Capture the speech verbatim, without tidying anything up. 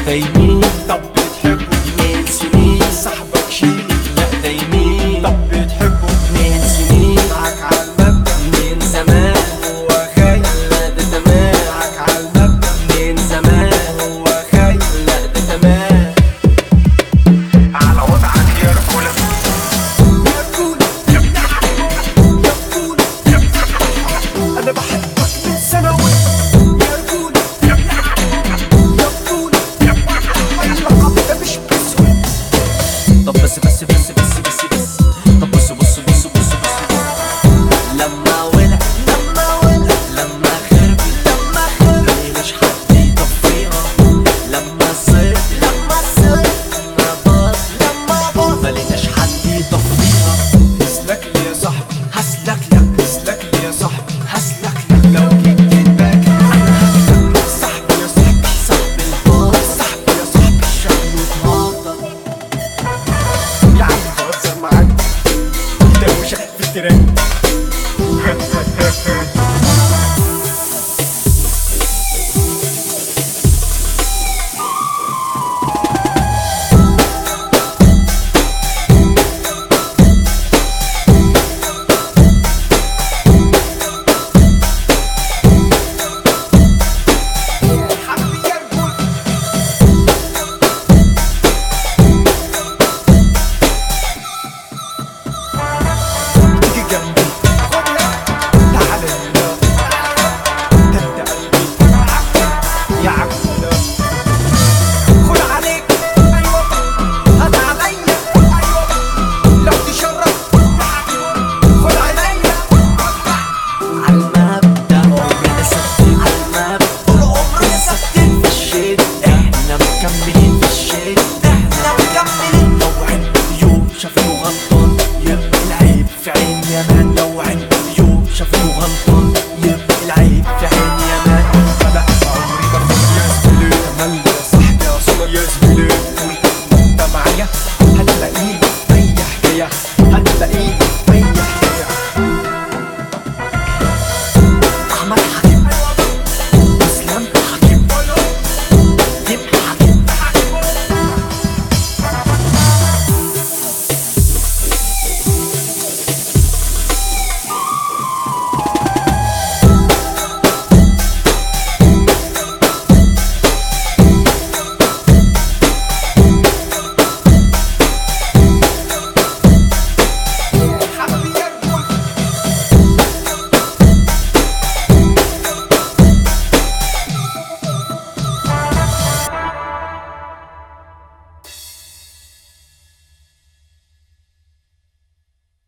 دايمين. طب بتحبه من سنين صاحبك شيلي لا دايمين. طب بتحبه من سنين معاك عالمبدأ من زمان هو خايف لا ده تمام. معاك عالمبدأ من زمان هو خايف لا ده تمام. على وضعك يا رجولة يا رجولة يا رجولة يا رجولة أنا بحبك من ثانوي. يا رجولة يا رجولة اللقب ده مش بسهولة. طب بس بس بس بس بس بس طب بص بص بص بص بص لما ولع لما ولع لما خربت لما خربت مش حد يطفيها. لما صير